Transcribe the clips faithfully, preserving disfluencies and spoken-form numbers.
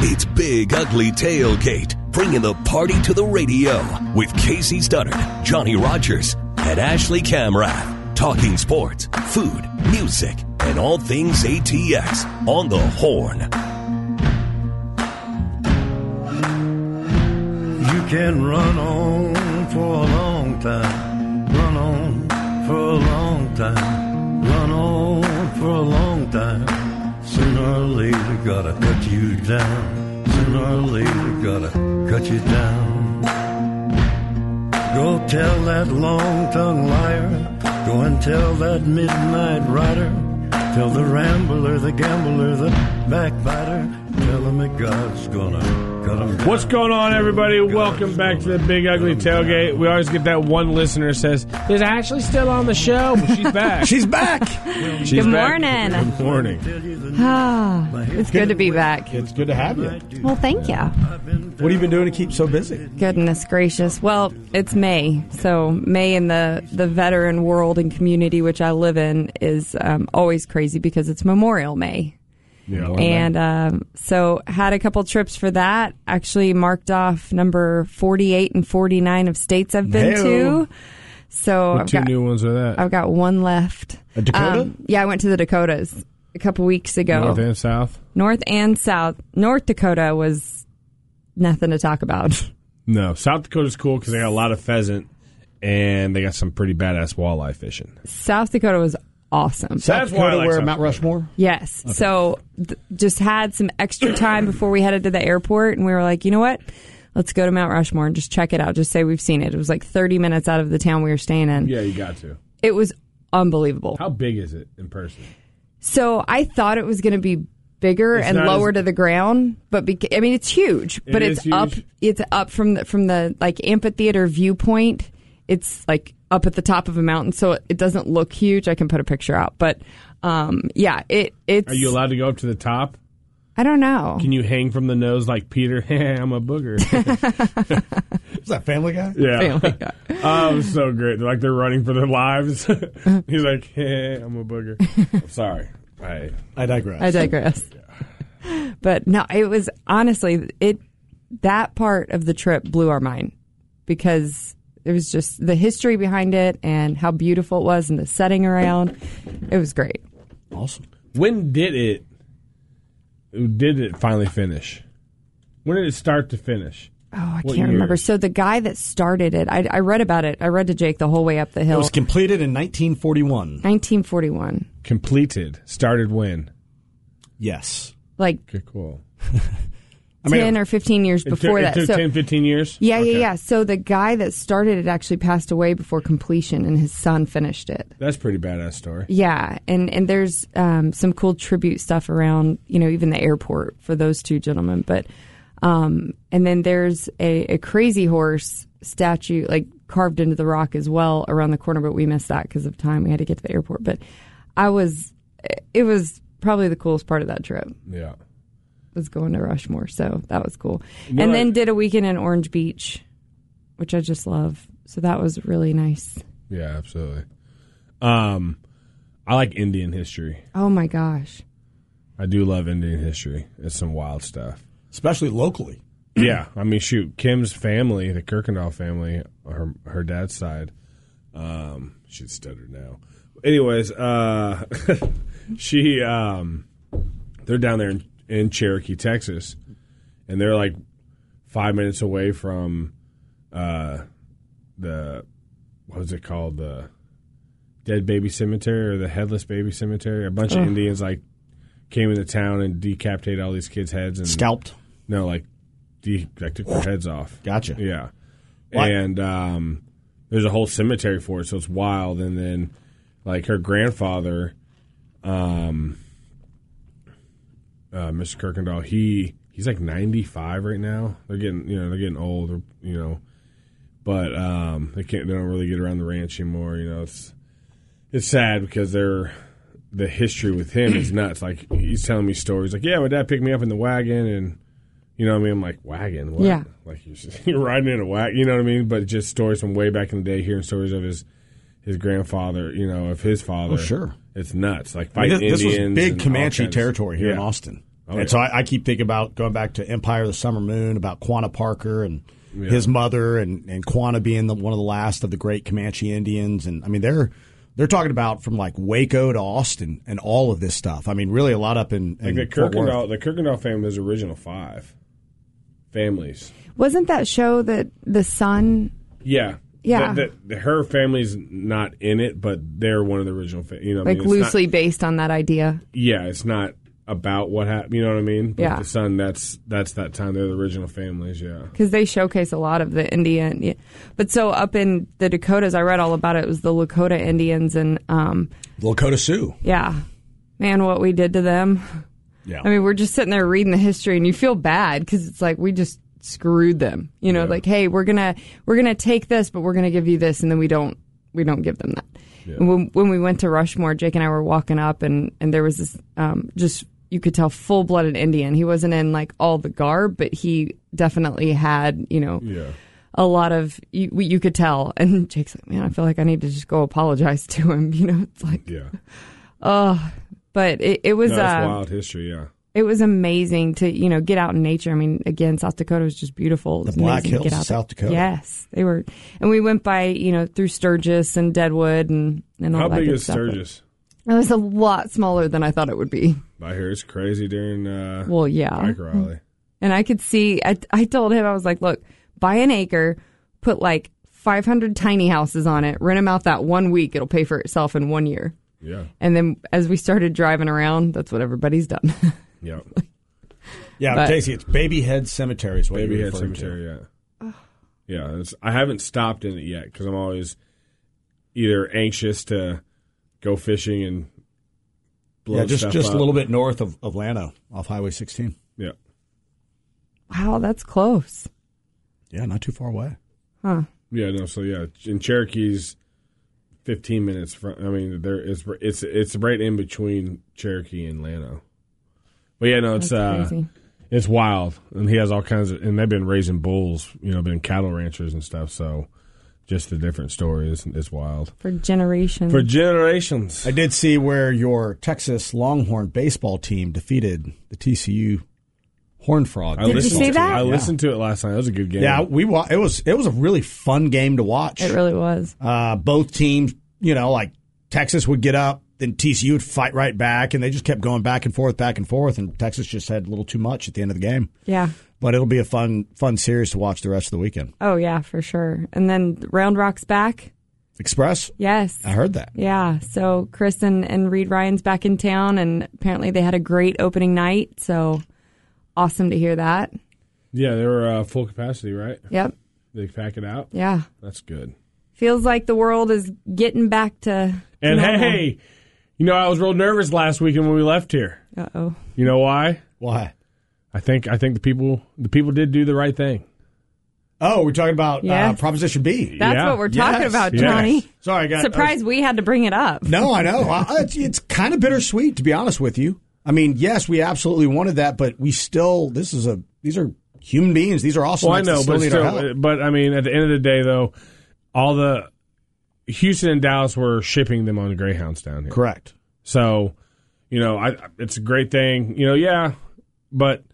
It's Big Ugly Tailgate, bringing the party to the radio with Casey Studdard, Johnny Rogers, and Ashley Camrath. Talking sports, food, music, and all things A T S on the Horn. You can run on for a long time, run on for a long time, run on for a long time. Sooner or later, gotta cut you down. Sooner or later, gotta cut you down. Go tell that long-tongued liar. Go and tell that midnight rider. Tell the rambler, the gambler, the backbiter. Tell him that God's gonna cut him down. What's going on, everybody? Welcome back to the Big Ugly Tailgate. We always get that one listener who says, is Ashley still on the show? But she's back. She's back. She's Good back. morning. Good morning. Ah, it's good to be back. It's good to have you. Well, thank you. What have you been doing to keep so busy? Goodness gracious. Well, it's May. So May in the, the veteran world and community which I live in is um, always crazy because it's Memorial May. Yeah, And um, so had a couple trips for that. Actually marked off number forty-eight and forty-nine of states I've been Hey-o. to. So what I've two got, new ones are that? I've got one left. A Dakota? Um, yeah, I went to the Dakotas a couple weeks ago. North and South? North and South. North Dakota was nothing to talk about. No. South Dakota's cool because they got a lot of pheasant and they got some pretty badass walleye fishing. South Dakota was awesome. South That's why I Dakota, like where South Mount Dakota. Rushmore? Yes. So th- just had some extra time before we headed to the airport, and we were like, you know what? Let's go to Mount Rushmore and just check it out. Just say we've seen it. It was like thirty minutes out of the town we were staying in. Yeah, you got to. It was unbelievable. How big is it in person? So I thought it was going to be bigger It's and not lower as- to the ground, but beca- I mean it's huge, It but is it's up. huge? It's up from the from the like amphitheater viewpoint. It's like up at the top of a mountain, so it doesn't look huge. I can put a picture out, but um, yeah, it it's. Are you allowed to go up to the top? I don't know. Can you hang from the nose like Peter? I'm a booger. Is that Family Guy? Yeah. Family Guy. Oh, it was so great. They're like they're running for their lives. He's like, hey, I'm a booger. I'm sorry. I I digress. I digress. But no, it was honestly it. That part of the trip blew our mind because it was just the history behind it and how beautiful it was and the setting around. It was great. Awesome. When did it? Did it finally finish? When did it start to finish? Oh, I What can't remember. years? So the guy that started it, I, I read about it. I read to Jake the whole way up the It hill. was completed in nineteen forty-one. nineteen forty-one. Completed. Started when? Yes. Like Okay, cool. I mean, ten or fifteen years It before took, that. It took so ten, fifteen years? yeah, Okay. yeah, yeah. So the guy that started it actually passed away before completion, and his son finished it. That's a pretty badass story. Yeah, and and there's um, some cool tribute stuff around, you know, even the airport for those two gentlemen. But um, and then there's a, a crazy horse statue like carved into the rock as well around the corner, but we missed that because of time. We had to get to the airport. But I was, it was probably the coolest part of that trip. Yeah. Was going to Rushmore, so that was cool. You know and what? then did a weekend in Orange Beach, which I just love. So that was really nice. Yeah, absolutely. Um, I like Indian history. Oh my gosh. I do love Indian history. It's some wild stuff. especially locally. Yeah, I mean, shoot, Kim's family, the Kirkendall family, her her dad's side, um, she's stuttered now. Anyways, uh, she, um, they're down there in, in Cherokee, Texas, and they're like five minutes away from uh, the what was it called, the Dead Baby Cemetery or the Headless Baby Cemetery. A bunch Oh. of Indians like came into town and decapitated all these kids' heads and Scalped. No, like. De- like took their heads off. Gotcha. Yeah. What? And um, there's a whole cemetery for it, so it's wild. And then, like, her grandfather, um, uh, Mister Kirkendall, he he's like ninety-five right now. They're getting, you know, they're getting old, or, you know, but um, they can't, they don't really get around the ranch anymore. You know, it's it's sad because they're the history with him is nuts. Like, he's telling me stories like, yeah, my dad picked me up in the wagon and. You know what I mean? I'm like, wagon? What? Yeah. Like, you're, just, you're riding in a wagon, you know what I mean? But just stories from way back in the day, hearing stories of his his grandfather, you know, of his father. Oh, sure. It's nuts. Like, I mean, fighting this, this Indians. was big and all Comanche kinds of- territory here in yeah. Austin. Oh, and yeah. so I, I keep thinking about going back to Empire of the Summer Moon, about Quanah Parker and Yeah. his mother, and, and Quanah being the, one of the last of the great Comanche Indians. And I mean, they're they're talking about from like Waco to Austin and all of this stuff. I mean, really a lot up in, in Like the Fort Worth. Kirkendall, the Kirkendall family is original five families. Wasn't that show that the son? Yeah. Yeah. The, the, the, her family's not in it, but they're one of the original. Fa- you know, what I Like mean? It's loosely not- based on that idea. yeah, it's not about what happened. You know what I mean? But Yeah. the son, that's that's that time. They're the original families. Yeah. Because they showcase a lot of the Indian. Yeah. But so up in the Dakotas, I read all about it. It was the Lakota Indians. And um, Lakota Sioux. yeah, man, what we did to them. Yeah. I mean, we're just sitting there reading the history and you feel bad because it's like we just screwed them. You know, Yeah. like, hey, we're going to we're gonna take this, but we're going to give you this. And then we don't we don't give them that. Yeah. And when, when we went to Rushmore, Jake and I were walking up and, and there was this um, just, you could tell, full-blooded Indian. He wasn't in like all the garb, but he definitely had, you know, Yeah. a lot of, you, you could tell. And Jake's like, man, I feel like I need to just go apologize to him. You know, it's like, Yeah. oh, but it, it was, No, that's uh, wild history. Yeah. it was amazing to, you know, get out in nature. I mean, again, South Dakota was just beautiful. It was The Black amazing to Hills get of out South there. Dakota. Yes, they were. And we went by, you know, through Sturgis and Deadwood and, and all How that big good is stuff. But Sturgis? It was a lot smaller than I thought it would be. I hear it's crazy during uh, Well, yeah. bike rally. And I could see, I, I told him, I was like, look, buy an acre, put like five hundred tiny houses on it, rent them out that one week. It'll pay for itself in one year. Yeah. And then as we started driving around, that's what everybody's done. Yeah. Yeah, But- Casey, it's Babyhead Cemetery is what Baby you're Head referring to. Cemetery. Yeah. Yeah. It's, I haven't stopped in it yet because I'm always either anxious to go fishing and blow Yeah, just stuff just up. a little bit north of, of Llano off Highway sixteen. Yeah. Wow, that's close. Yeah, not too far away. Huh. Yeah. No. So yeah, in Cherokee's fifteen minutes from. I mean, there is it's it's right in between Cherokee and Llano. But yeah, no, it's That's uh, crazy. it's wild, and he has all kinds of, and they've been raising bulls, you know, been cattle ranchers and stuff. So, just the different stories is wild For generations. for generations. I did see where your Texas Longhorn baseball team defeated the T C U Horned Frog. I Did you listened see to, that? I Yeah. listened to it last night. It was a good game. Yeah, we wa- it was it was a really fun game to watch. It really was. Uh, both teams, you know, like Texas would get up, then T C U would fight right back, and they just kept going back and forth, back and forth, and Texas just had a little too much at the end of the game. Yeah. But it'll be a fun fun series to watch the rest of the weekend. Oh, yeah, for sure. And then Round Rock's back. Express, Yes. I heard that. Yeah. So Chris and, and Reed Ryan's back in town, and apparently they had a great opening night. So awesome to hear that. Yeah, they were uh, full capacity, right? Yep. They pack it out. Yeah. That's good. Feels like the world is getting back to. And normal. hey, you know, I was real nervous last weekend when we left here. Uh oh. You know why? Why? I think I think the people the people did do the right thing. Oh, we're talking about uh, Yes. Proposition B. That's Yeah. what we're talking Yes. about, Yes. Johnny. Sorry, I got Surprised we had to bring it up. No, I know. I, it's it's kind of bittersweet, to be honest with you. I mean, yes, we absolutely wanted that, but we still. This is a. These are human beings. These are awesome. Well, I know, still but need our still, help. but I mean, at the end of the day, though, all the Houston and Dallas were shipping them on the Greyhounds down here. Correct. So, you know, I it's a great thing. You know, yeah, but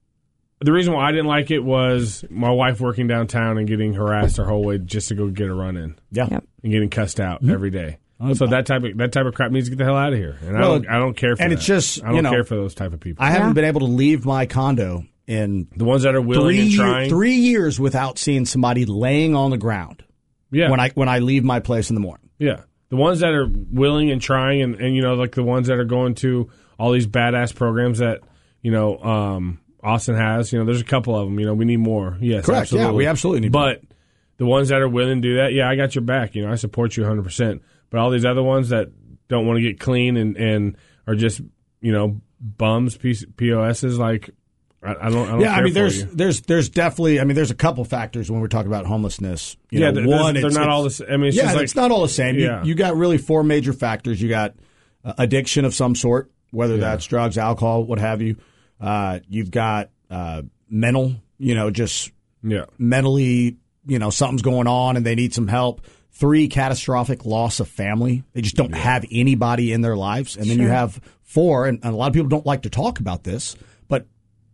the reason why I didn't like it was my wife working downtown and getting harassed her whole way just to go get a run in Yeah. Yep. and getting cussed out Mm-hmm. every day. So that type of that type of crap needs to get the hell out of here. And Well, I don't I don't care for and that. it's just, I don't you know, care for those type of people. I haven't Yeah. been able to leave my condo in the ones that are willing three and trying. three years without seeing somebody laying on the ground yeah. when I when I leave my place in the morning. Yeah. The ones that are willing and trying and, and you know, like the ones that are going to all these badass programs that, you know, um, Austin has, you know, there's a couple of them, you know, we need more. Yes, Correct. absolutely. Yeah, we absolutely need more. But the ones that are willing to do that, yeah, I got your back. You know, I support you one hundred percent. But all these other ones that don't want to get clean and, and are just, you know, bums, P O S's, like, I, I don't I don't Yeah, care I mean, for there's you. there's there's definitely. I mean, there's a couple factors when we're talking about homelessness. You Yeah, know, th- one, they're it's, not it's- all the same. I mean, it's yeah, just like- it's not all the same. You, Yeah. you got really four major factors. You got uh, addiction of some sort, whether Yeah. that's drugs, alcohol, what have you. Uh, you've got uh, mental, you know, just Yeah. mentally, you know, something's going on and they need some help. Three, catastrophic loss of family. They just don't have anybody in their lives. And then you Sure. have four, and, and a lot of people don't like to talk about this,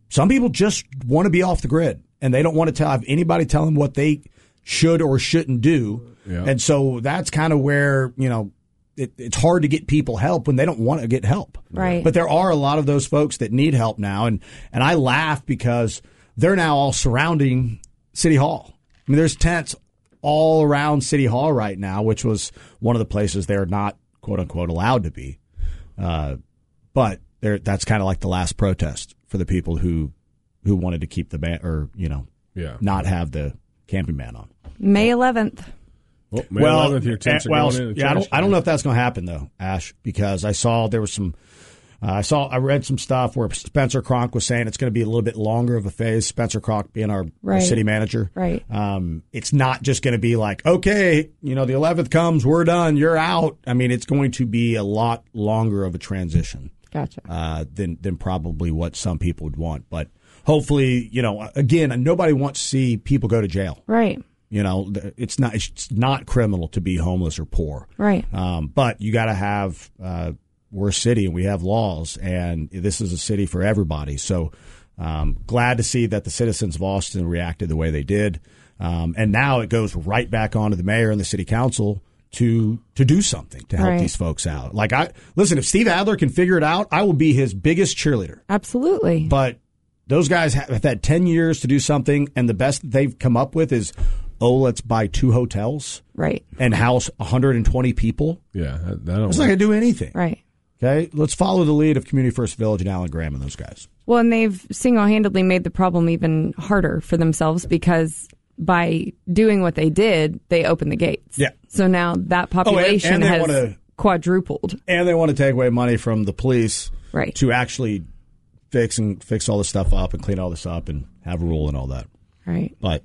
some people just want to be off the grid, and they don't want to tell, have anybody tell them what they should or shouldn't do. Yeah. And so that's kind of where, you know, it, it's hard to get people help when they don't want to get help. Right. But there are a lot of those folks that need help now. And, and I laugh because they're now all surrounding City Hall. I mean, there's tents all around City Hall right now, which was one of the places they're not, quote unquote, allowed to be. Uh, but they're, that's kind of like the last protest for the people who who wanted to keep the ban, or, you know, Yeah. not have the camping ban on. May eleventh. Well, May well, eleventh, your tents eh, are well, going in. yeah, I don't, I don't know if that's going to happen though, Ash, because I saw there was some. Uh, I saw, I read some stuff where Spencer Cronk was saying it's going to be a little bit longer of a phase. Spencer Cronk being our, Right. our city manager, Right. Um, it's not just going to be like, okay, you know, the eleventh comes, we're done, you're out. I mean, it's going to be a lot longer of a transition. Gotcha. Uh, than than probably what some people would want, but hopefully, you know, again, nobody wants to see people go to jail. Right. You know, it's not it's not criminal to be homeless or poor. Right. Um, but you got to have. Uh, we're a city and we have laws, and this is a city for everybody. So um, glad to see that the citizens of Austin reacted the way they did. Um, and now it goes right back on to the mayor and the city council to to do something to help Right. these folks out. Like, I listen, if Steve Adler can figure it out, I will be his biggest cheerleader. Absolutely. But those guys have had ten years to do something, and the best that they've come up with is, oh, let's buy two hotels Right. and house one hundred twenty people. Yeah, that, that don't It's not work. going to do anything. Right. Okay, let's follow the lead of Community First Village and Alan Graham and those guys. Well, and they've single-handedly made the problem even harder for themselves because by doing what they did, they opened the gates. Yeah. So now that population and they has wanna- quadrupled. And they want to take away money from the police Right. to actually fix and fix all this stuff up and clean all this up and have a rule and all that. Right. But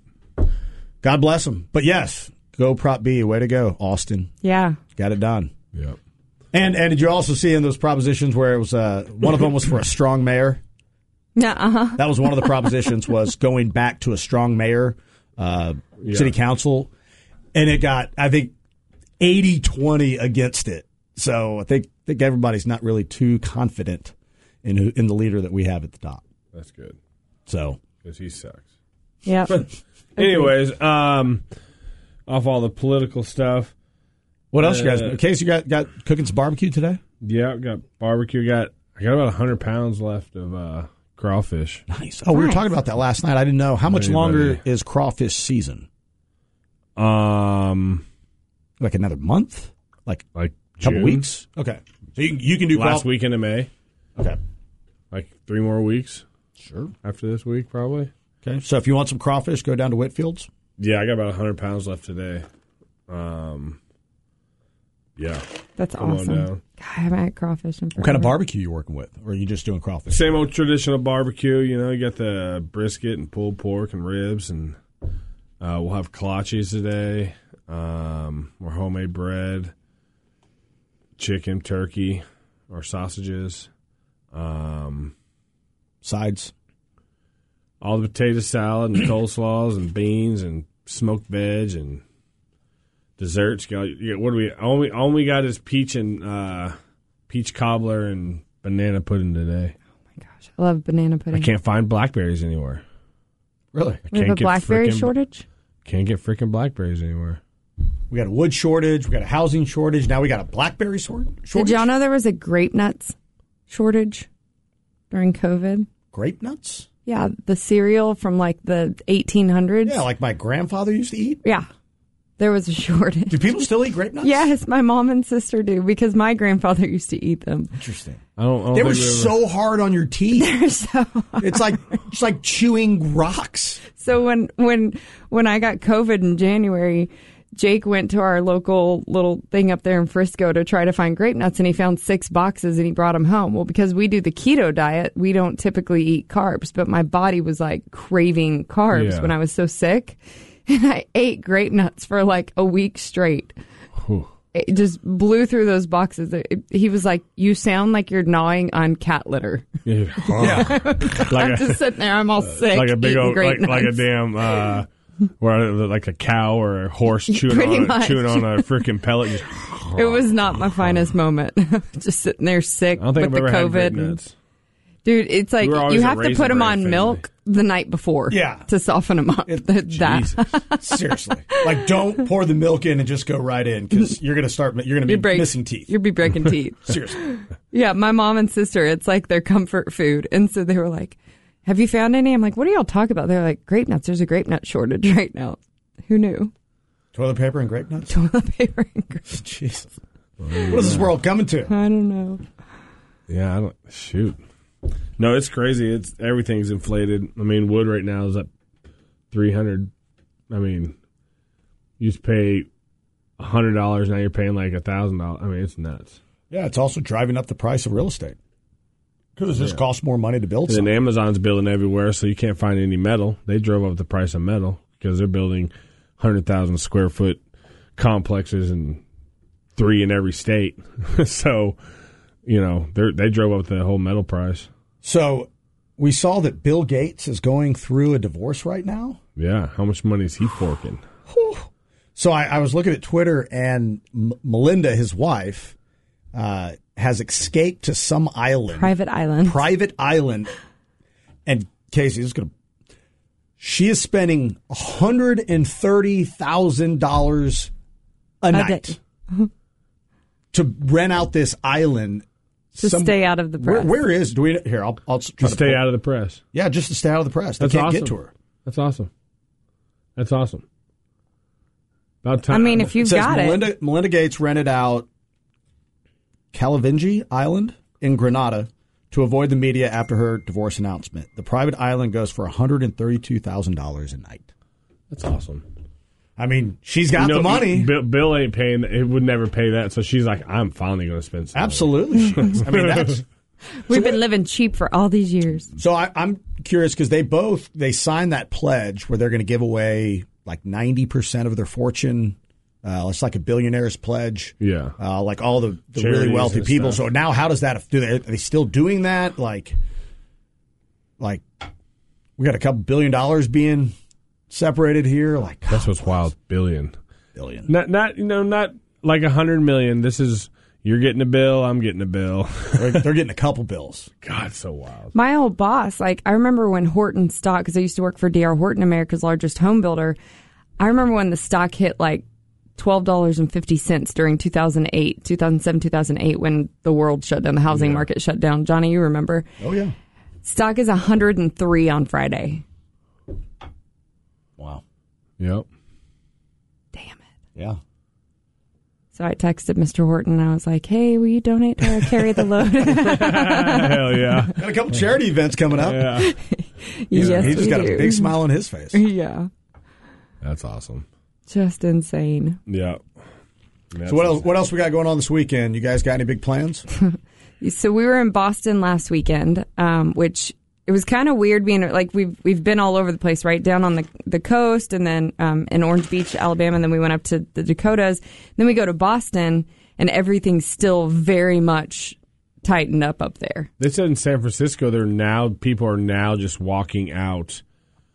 God bless them. But yes, go Prop B. Way to go, Austin. Yeah. Got it done. Yep. And and did you also see in those propositions where it was uh, one of them was for a strong mayor? Yeah. Uh-huh. That was one of the propositions, was going back to a strong mayor, uh, Yeah. city council, and it got, I think, eighty twenty against it. So I think think everybody's not really too confident in who, in the leader that we have at the top. That's good So because he sucks. Yeah. Anyways, um, off all the political stuff. what else you guys? Uh, In case you got got cooking some barbecue today? Yeah, got barbecue. Got I got about a hundred pounds left of uh, crawfish. Nice. Oh, we were Nice. talking about that last night. I didn't know how much Anybody? longer is crawfish season. Um, Like another month? Like like a couple June? weeks? Okay. So you you can do last craw- weekend of May. Okay. Like three more weeks Sure. after this week, probably. Okay. So if you want some crawfish, go down to Whitfield's. Yeah, I got about a hundred pounds left today. Um, yeah, That's come on awesome. down. God, I haven't had crawfish in forever. What kind of barbecue you working with, or are you just doing crawfish? Same old traditional barbecue. You know, you got the brisket and pulled pork and ribs, and uh, we'll have kolaches today. Um, more homemade bread, chicken, turkey, or sausages. Um, Sides. all the potato salad and coleslaws and beans and smoked veg and desserts. You got, you got- what do we? All we all we got is peach and uh, peach cobbler and banana pudding today. Gosh, I love banana I pudding. can't find blackberries anywhere. Really? I We have can't a blackberry frickin' shortage? Can't get freaking blackberries anywhere. We got a wood shortage. We got a housing shortage. Now we got a blackberry sor- shortage. Did y'all know there was a grape nuts shortage during COVID? Grape nuts? Yeah, the cereal from like the eighteen hundreds. Yeah, like my grandfather used to eat. Yeah, there was a shortage. Do people still eat grape nuts? Yes, my mom and sister do because my grandfather used to eat them. Interesting. I don't. I don't They think were we ever- so hard on your teeth. They're so It's like it's like chewing rocks. So when when when I got COVID in January, Jake went to our local little thing up there in Frisco to try to find grape nuts, and he found six boxes and he brought them home. Well, because we do the keto diet, we don't typically eat carbs, but my body was like craving carbs Yeah. when I was so sick, and I ate grape nuts for like a week straight. Whew. It just blew through those boxes. It- he was like, "You sound like you're gnawing on cat litter." Yeah. like I'm a, just sitting there, I'm all sick, like a big eating old grape like, like a nuts. damn uh, where like a cow or a horse chewing Pretty on a, much. chewing on a freaking pellet. Just, It was not my finest moment. Just sitting there sick I don't think with I've the ever had grape COVID. and- nuts. Dude, it's like We were always you a have to Raisin put them Bran on family. milk the night before Yeah. to soften them up. It- that Jesus. Seriously. Like, don't pour the milk in and just go right in because you're going to start, you're going to be you break, missing teeth. You'll be breaking teeth. Seriously. Yeah, my mom and sister, it's like their comfort food. And so they were like, have you found any? I'm like, what do y'all talk about? They're like, grape nuts. There's a grape nut shortage right now. Who knew? Toilet paper and grape nuts? Toilet paper and grape. Jesus. What is this world coming to? I don't know. Yeah, I don't shoot. No, it's crazy. It's everything's inflated. I mean, wood right now is up three hundred. I mean, you used to pay a hundred dollars, now you're paying like a thousand dollars. I mean, it's nuts. Yeah, it's also driving up the price of real estate because it just costs more money to build And something. then Amazon's building everywhere, so you can't find any metal. They drove up the price of metal because they're building hundred thousand square foot complexes and three in every state. So, you know, they they drove up the whole metal price. So we saw that Bill Gates is going through a divorce right now. Yeah, how much money is he forking? So I, I was looking at Twitter, and M- Melinda, his wife, uh, has escaped to some island, Private island. private island. And Casey is going to. She is spending one hundred and thirty thousand dollars a night day. to rent out this island. To Some- stay out of the Where, press. where is? Do we here? I'll, I'll try To to stay pull- out of the press. Yeah, just to stay out of the press. They That's can't awesome. get to her. That's awesome. That's awesome. About time. I mean, if It you've says got Melinda, it. Melinda Gates rented out Calavingi Island in Grenada to avoid the media after her divorce announcement. The private island goes for one hundred thirty-two thousand dollars a night. That's awesome. I mean, she's got You know, the money. Bill, Bill ain't paying. It would never pay that. So she's like, I'm finally going to spend some money. Absolutely. she is. I mean, that's. We've been living cheap for all these years. So I, I'm curious because they both they signed that pledge where they're going to give away like ninety percent of their fortune. Uh, it's like a billionaire's pledge. Yeah. Uh, like all the, the Charities really wealthy and people. stuff. So now, how does that do? They, are they still doing that? Like, like we got a couple billion dollars being separated here. Like That's what's wild. Billion. billion. Not, not you know, not like a hundred million. This is you're getting a bill. I'm getting a bill. They're, they're getting a couple bills. God, it's so wild. My old boss, like, I remember when Horton stock, because I used to work for D R Horton, America's largest home builder. I remember when the stock hit like twelve dollars and fifty cents during two thousand eight, two thousand seven, two thousand eight, when the world shut down, the housing Yeah. market shut down. Johnny, you remember? Oh yeah. Stock is one hundred three on Friday. Wow. Yep. Damn it. Yeah. So I texted Mister Horton and I was like, hey, will you donate to Carry the Load? Hell yeah. Got a couple charity events coming up. Yeah. Yes, he just we got do. a big smile on his face. Yeah. That's awesome. Just insane. Yeah. So what else? What else we got going on this weekend? You guys got any big plans? So we were in Boston last weekend, um, which it was kind of weird being like we've we've been all over the place, right down on the the coast, and then um, in Orange Beach, Alabama, and then we went up to the Dakotas. Then we go to Boston, and everything's still very much tightened up up there. They said in San Francisco, they're now people are now just walking out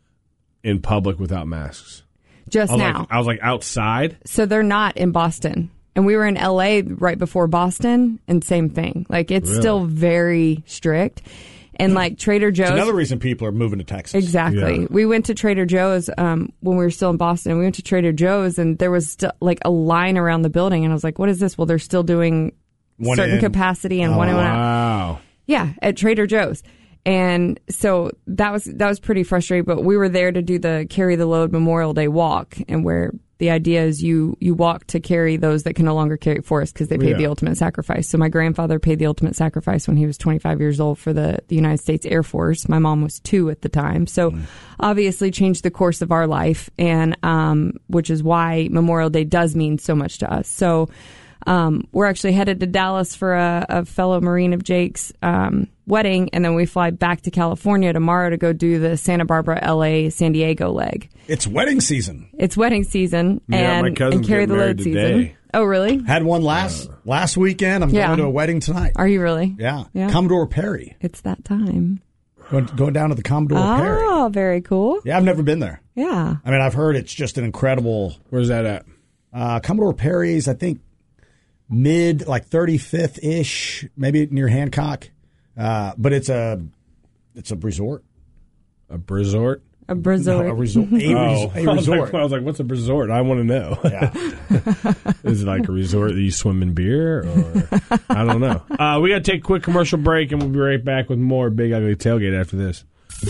in public without masks. Just I was now, like, I was like outside. so they're not in Boston, and we were in L A right before Boston, and same thing. Like it's Really? still very strict, and like Trader Joe's. It's another reason people are moving to Texas. Exactly. Yeah. We went to Trader Joe's um, when we were still in Boston. We went to Trader Joe's, and there was st- like a line around the building, and I was like, "What is this?" Well, they're still doing One certain in. capacity and one in, one out. Wow. Yeah, at Trader Joe's. And so that was that was pretty frustrating. But we were there to do the Carry the Load Memorial Day walk, and where the idea is you you walk to carry those that can no longer carry it for us because they paid Yeah. the ultimate sacrifice. So my grandfather paid the ultimate sacrifice when he was twenty-five years old for the, the United States Air Force. My mom was two at the time. So obviously changed the course of our life, and um, which is why Memorial Day does mean so much to us. So um, we're actually headed to Dallas for a, a fellow Marine of Jake's um, wedding, and then we fly back to California tomorrow to go do the Santa Barbara, L A, San Diego leg. It's wedding season. It's wedding season Yeah, my and, cousin's and carry getting the married load today. season. Oh, really? Had one last last weekend. I'm Yeah. going to a wedding tonight. Are you really? Yeah. Yeah. Commodore Perry. It's that time. Going, going down to the Commodore Perry. Oh, very cool. Yeah, I've never been there. Yeah. I mean, I've heard it's just an incredible. Where's that at? Uh, Commodore Perry's, I think, mid, like thirty-fifth ish, maybe near Hancock. Uh, but it's a it's a resort. A resort? A resort. No, a resort. A, res- Oh, a I was, like, resort. I was like, what's a resort? I want to know. Yeah. Is it like a resort that you swim in beer? Or I don't know. Uh, we got to take a quick commercial break, and we'll be right back with more Big Ugly Tailgate after this.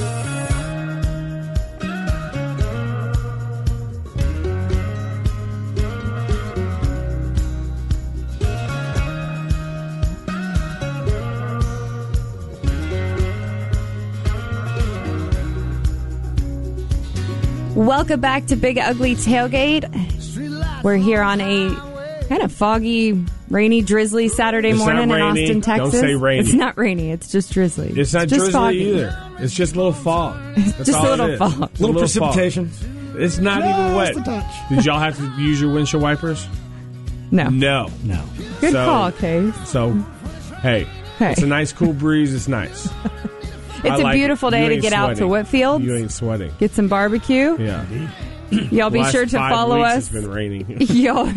Welcome back to Big Ugly Tailgate. We're here on a kind of foggy, rainy, drizzly Saturday It's morning not in rainy. Austin, Texas. Don't say rainy. It's not rainy. It's just drizzly. It's not just drizzly foggy. either. It's just a little fog. That's Just a all little it is. fog. It's a Little fog. precipitation. It's not Just even wet. a touch. Did y'all have to use your windshield wipers? No. No. No. Good So- call, Case. So, hey, Hey. it's a nice cool breeze. It's nice. I It's a like beautiful it. day You to ain't get out to sweating. Whitfield. You ain't sweating. Get some barbecue. Yeah. Y'all be Last sure to five follow weeks us. It's been raining. Y'all,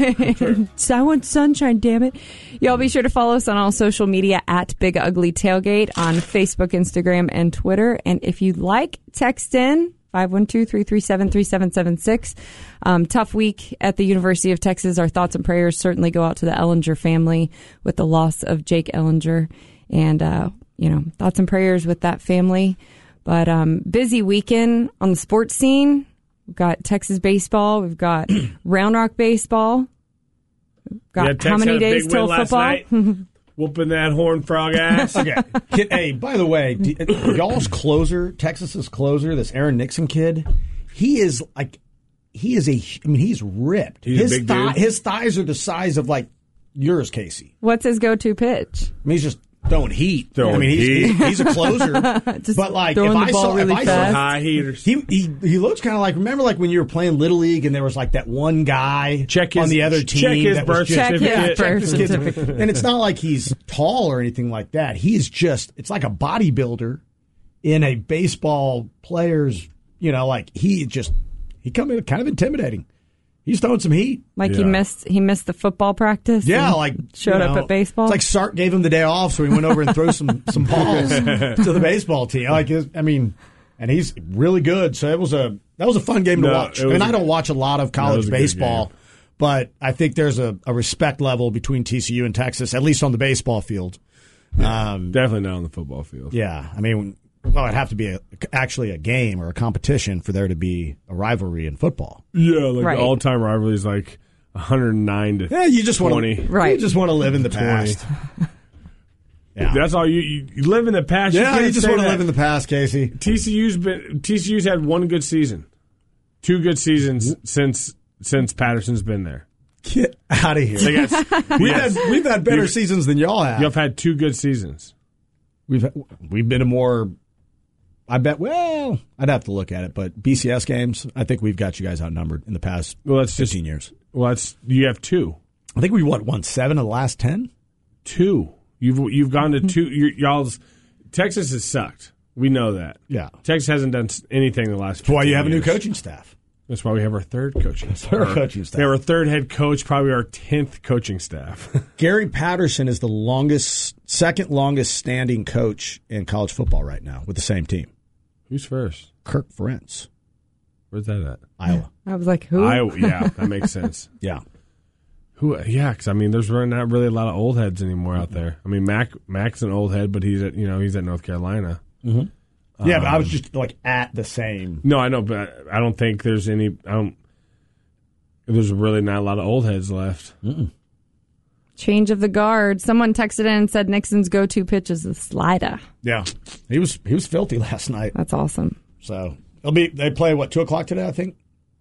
I want sunshine, damn it. Y'all be sure to follow us on all social media at Big Ugly Tailgate on Facebook, Instagram, and Twitter. And if you'd like, text in five one two, three three seven, three seven seven six. Um, tough week at the University of Texas. Our thoughts and prayers certainly go out to the Ellinger family with the loss of Jake Ellinger. And, uh, you know, thoughts and prayers with that family. But um, busy weekend on the sports scene. We've got Texas baseball. We've got Round Rock baseball. We've got Yeah, Texas how many had a days big till win last football? night. Whooping that horn frog ass. Okay. Kid, hey, by the way, do, y'all's closer, Texas's closer, this Aaron Nixon kid, he is like, he is a, I mean, he's ripped. He's a his big dude. His thighs are the size of like yours, Casey. What's his go-to pitch? I mean, he's just throwing heat. Throwing I mean, he's, heat. He, he's a closer. Just but like, if throwing the I ball saw, really if I fast. saw, High heaters. he he he looks kind of like, remember like when you were playing Little League and there was like that one guy Check his- on the other team check his that was birth just, Check his certificate. birth his kids- certificate. and it's not like he's tall or anything like that. He's just, it's like a bodybuilder in a baseball player's, you know, like he just, he come in kind of intimidating. He's throwing some heat. Like he Yeah. missed he missed the football practice. Yeah, and like showed you up know, at baseball. It's like Sark gave him the day off, so he went over and threw some some balls to the baseball team. Like, his- I mean, and he's really good. So it was a that was a fun game to No, watch. it was And a- I don't watch a lot of was college a good baseball, game. but I think there's a, a respect level between T C U and Texas, at least on the baseball field. Um, Definitely not on the football field. yeah, I mean, well, it'd have to be a, actually a game or a competition for there to be a rivalry in football. Yeah, like Right. the all-time rivalry is like one hundred nine to Yeah, you just want twenty. to Right. You just want to live in the past. Yeah. That's all you, you you live in the past. Yeah, can't you just say want to that. live in the past, Casey. T C U's been T C U's had one good season, two good seasons since since Patterson's been there. Get out of here. They got, We've yes. had we've had better You've- seasons than y'all have. You've had two good seasons. We've had, we've been a more. I bet. Well, I'd have to look at it, but B C S games, I think we've got you guys outnumbered in the past Well, that's just fifteen years. well, that's you have two, I think we what won seven of the last ten. two. You've you've gone to two. Your, y'all's Texas has sucked. We know that. Yeah. Texas hasn't done anything in the last. That's why you have a new years. coaching staff. That's why we have our third coaching staff. Third coaching staff. We have our third head coach, probably our tenth coaching staff. Gary Patterson is the longest, second longest standing coach in college football right now with the same team. Who's first? Kirk Ferentz, Where's that at? Iowa. I was like, who? Iowa. Yeah, that makes sense. Yeah. Who? Yeah, because I mean, there's really not really a lot of old heads anymore out there. I mean, Mac Mac's an old head, but he's at you know he's at North Carolina. Yeah, but I was just like at the same. No, I know, but I don't think there's any. I don't. There's really not a lot of old heads left. Change of the guard. Someone texted in and said Nixon's go-to pitch is the slider. Yeah, he was he was filthy last night. That's awesome. So it'll be they play what two o'clock today, I think.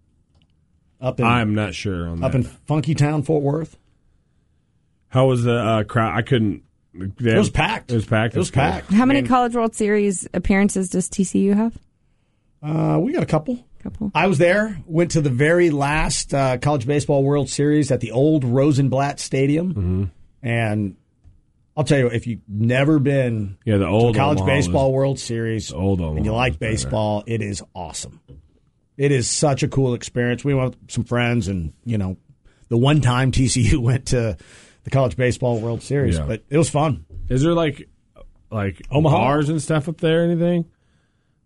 Up in I'm not sure on up that. in Funky Town, Fort Worth. How was the uh, crowd? I couldn't. They It was have- packed. It was packed. It was That's good. packed. How many I mean, College World Series appearances does T C U have? Uh, we got a couple. Couple. I was there. Went to the very last uh, College Baseball World Series at the old Rosenblatt Stadium, Mm-hmm. and I'll tell you, if you've never been Yeah, the old to a College Omaha was- Baseball World Series old and you Omaha like was better. baseball, it is awesome. It is such a cool experience. We went with some friends, and you know, the one time T C U went to the College Baseball World Series, Yeah. but it was fun. Is there like like Omaha? bars and stuff up there? Or anything?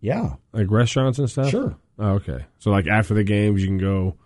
Yeah. Like restaurants and stuff? Sure. Oh, okay. So like after the games, you can go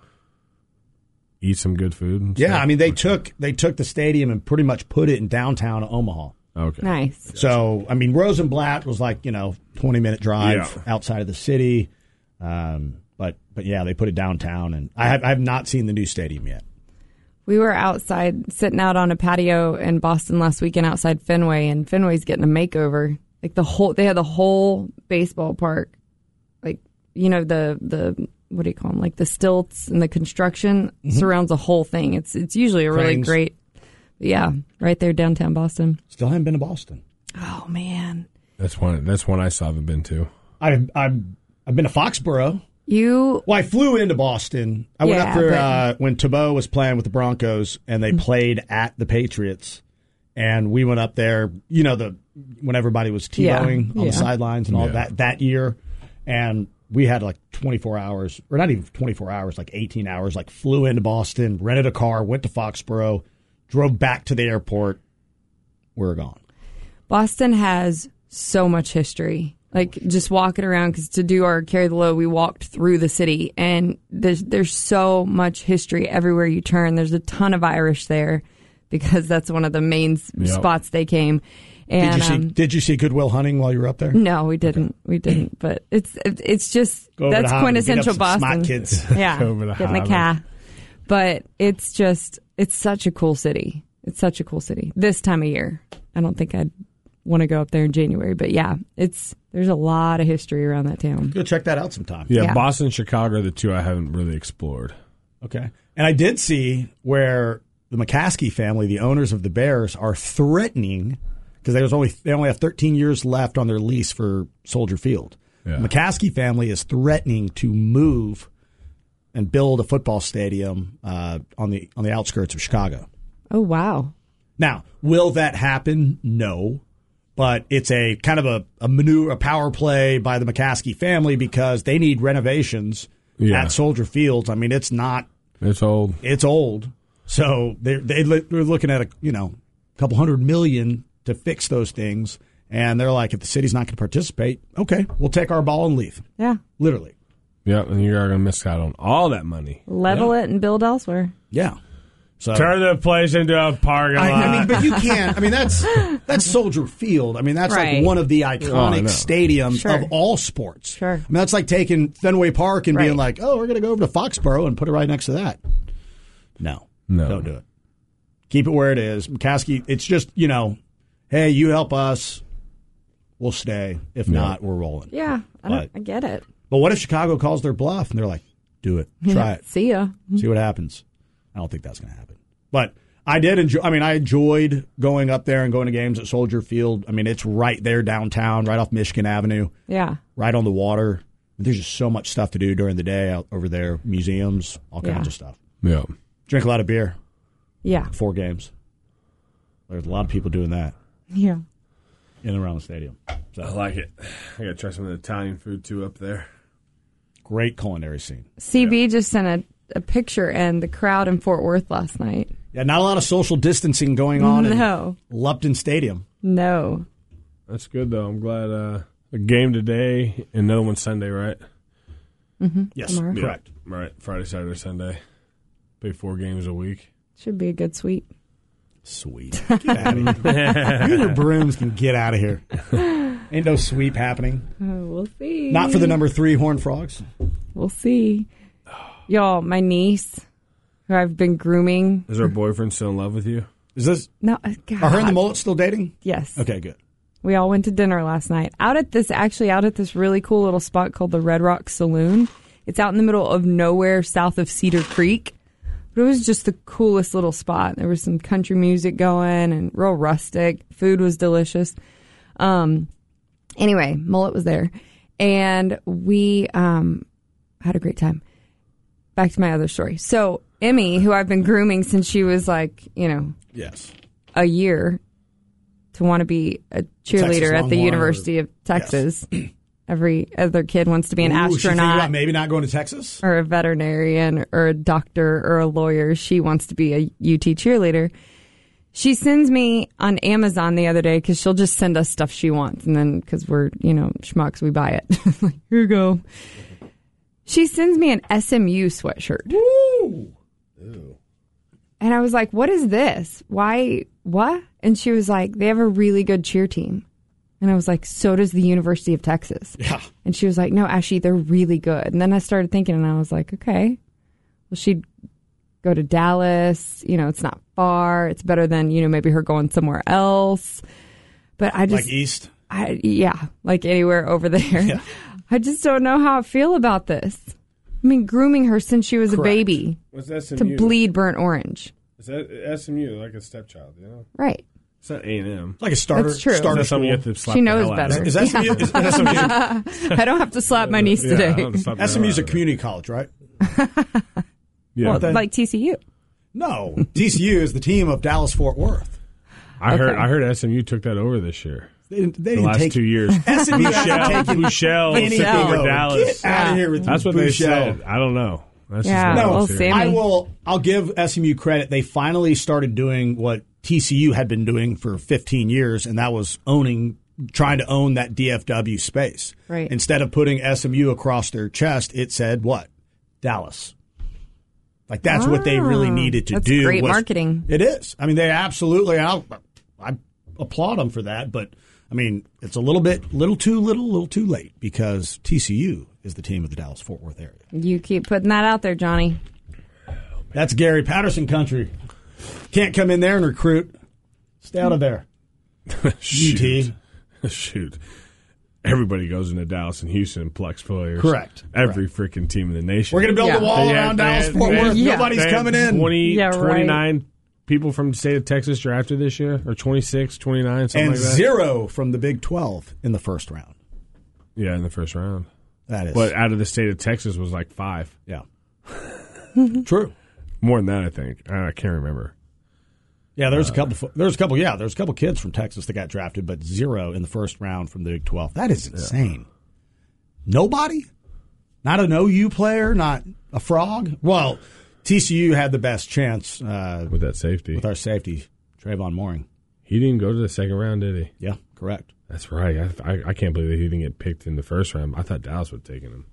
eat some good food and Yeah, stuff? I mean, they took they took the stadium and pretty much put it in downtown Omaha. Okay. Nice. So, I mean, Rosenblatt was like, you know, twenty-minute drive Yeah. outside of the city. Um, but, but yeah, they put it downtown. And I have, I have not seen the new stadium yet. We were outside, sitting out on a patio in Boston last weekend outside Fenway, and Fenway's getting a makeover. Like the whole, they had the whole baseball park, like, you know, the, the, what do you call them? Like the stilts and the construction Mm-hmm. surrounds the whole thing. It's, it's usually a really Cranes. great, yeah, right there downtown Boston. Still haven't been to Boston. Oh, man. That's one. That's one I still haven't been to. I've, I've, I've been to Foxborough. You, Well, I flew into Boston. I went Yeah, up for but- uh, when Tebow was playing with the Broncos, and they played at the Patriots. And we went up there, you know, the when everybody was Yeah, T-bowing on yeah. the sidelines and all Yeah. that that year. And we had like twenty-four hours, or not even twenty-four hours, like eighteen hours, like flew into Boston, rented a car, went to Foxborough, drove back to the airport. We were gone. Boston has so much history. Like just walking around, because to do our carry the load, we walked through the city, and there's there's so much history everywhere you turn. There's a ton of Irish there, because that's one of the main s Yep. spots they came. And Did you see? um, Did you see Goodwill Hunting while you were up there? no, we didn't. We didn't. But it's it- it's just Go over that's to Howard and beat up quintessential some Boston. smart kids. Yeah, Go over to get in the Howard. car. But it's just it's such a cool city. It's such a cool city this time of year. I don't think I'd want to go up there in January, but yeah, it's there's a lot of history around that town. Go check that out sometime. Yeah, Yeah. Boston and Chicago are the two I haven't really explored. Okay. And I did see where the McCaskey family, the owners of the Bears, are threatening, because there's only they only have thirteen years left on their lease for Soldier Field. Yeah. The McCaskey family is threatening to move and build a football stadium uh, on the on the outskirts of Chicago. Oh wow. Now, will that happen? No. But it's a kind of a, a maneuver, a power play by the McCaskey family, because they need renovations Yeah. at Soldier Fields. I mean, it's not It's old. it's old. So they're, they they're looking at a you know a couple hundred million to fix those things, and they're like, if the city's not going to participate, okay, we'll take our ball and leave. Yeah. Literally, Yeah, and you're going to miss out on all that money. Level it and build elsewhere. yeah. So Turn the place into a parking lot. I, I mean, but you can't. I mean, that's that's Soldier Field. I mean, that's Right. like one of the Oh, I iconic know. stadiums Sure. of all sports. Sure. I mean, that's like taking Fenway Park and being Right. like, oh, we're going to go over to Foxborough and put it right next to that. No, No. don't do it. Keep it where it is. McCaskey, it's just, you know, hey, you help us, we'll stay. If Yeah. not, we're rolling. Yeah, I, don't, But- I get it. But what if Chicago calls their bluff and they're like, do it, try it, See ya. see what happens? I don't think that's going to happen. But I did enjoy, I mean, I enjoyed going up there and going to games at Soldier Field. I mean, it's right there downtown, right off Michigan Avenue, Yeah. right on the water. There's just so much stuff to do during the day out over there, museums, all kinds Yeah. of stuff. Yeah. Drink a lot of beer Yeah. before games. There's a lot of people doing that Yeah. in and around the stadium. So I like it. I got to try some of the Italian food, too, up there. great culinary scene. C B just sent a, a picture and the crowd in Fort Worth last night. Yeah, not a lot of social distancing going on No. in Lupton Stadium. No. That's good, though. I'm glad. Uh, a game today, and another one Sunday, right? Yes, Tomorrow. correct. Yeah. Right. Friday, Saturday, Sunday. Play four games a week. Should be a good sweep. Sweet. Get out of here. You and your brooms can get out of here. Ain't no sweep happening. Oh, we'll see. Not for the number three Horned Frogs. We'll see. Y'all, my niece, who I've been grooming. Is her boyfriend still in love with you? Is this? No, uh, God. Are her and the mullet still dating? Yes. Okay, good. We all went to dinner last night. Out at this, actually, out at this really cool little spot called the Red Rock Saloon. It's out in the middle of nowhere south of Cedar Creek. But it was just the coolest little spot. There was some country music going and real rustic. Food was delicious. Um, anyway, Mullet was there. And we um, had a great time. Back to my other story. So Emmy, who I've been grooming since she was like, you know, Yes. a year to want to be a cheerleader at the Longhorn University or- of Texas. Every other kid wants to be an Ooh, she thinking astronaut about maybe not going to Texas? or a veterinarian or a doctor or a lawyer. She wants to be a U T cheerleader. She sends me on Amazon the other day because she'll just send us stuff she wants. And then because we're, you know, schmucks, we buy it. Like, here you go. She sends me an S M U sweatshirt. Woo! Ew. And I was like, what is this? Why? What? And she was like, they have a really good cheer team. And I was like, so does the University of Texas. Yeah. And she was like, no, actually, they're really good. And then I started thinking, and I was like, okay, well, she'd go to Dallas. You know, it's not far. It's better than, you know, maybe her going somewhere else. But I just. Like East? I, yeah, like anywhere over there. Yeah. I just don't know how I feel about this. I mean, grooming her since she was Correct. a baby What's S M to U? bleed burnt orange. Is that S M U like a stepchild? You know, Right. it's not A and M. Like a starter. That's true. Starter That's something you have school. to slap She the knows hell out of. better. Is S M U? Is, S M U I don't have to slap my niece Yeah, I today. don't slap the S M U is hell a out of community college, right? it. Yeah, Well, then- like T C U. No. T C U is the team of Dallas-Fort Worth. I heard. Okay. I heard S M U took that over this year. They didn't, they The didn't last take two years. S M U hasn't Bouchel, taken Bouchel anything took over over. Dallas. Get out of here with That's what Bouchel. they said. I don't know. That's Yeah, just what No, I we'll was see. hearing. I will. I'll give S M U credit. They finally started doing what T C U had been doing for fifteen years, and that was owning, trying to own that D F W space. Right. Instead of putting S M U across their chest, it said what? Dallas. Like that's what they really Ah, needed to that's do. great was- marketing. It is. I mean, they absolutely. I'll, I applaud them for that, but I mean, it's a little bit, little too little, little too late because T C U is the team of the Dallas-Fort Worth area. You keep putting that out there, Johnny. That's Gary Patterson country. Can't come in there and recruit. Stay out of there. Shoot. Shoot. Everybody goes into Dallas and Houston, Plex players. Correct. Every freaking team in the nation. We're going to build Yeah. a wall They had- around they had- Dallas-Fort they had- Worth. Yeah. Nobody's They had coming in. twenty, Yeah, right. twenty-nine people from the state of Texas drafted this year, or twenty-six, twenty-nine, something And like that. zero from the Big twelve in the first round. Yeah, in the first round. That is. But out of the state of Texas was like five. yeah. True. More than that, I think. I can't remember. Yeah, there's a couple. There's a couple. Yeah, there's a couple kids from Texas that got drafted, but zero in the first round from the Big twelve. That is insane. Nobody, not an O U player, not a frog. Well, T C U had the best chance uh, With that safety. with our safety, Trayvon Mooring. He didn't go to the second round, did he? Yeah, correct. That's right. I, I, I can't believe that he didn't get picked in the first round. I thought Dallas would have taken him.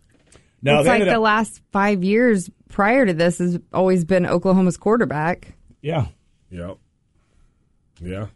No, it's they like ended the up- last five years prior to this has always been Oklahoma's quarterback. Yeah, Yep. Yeah.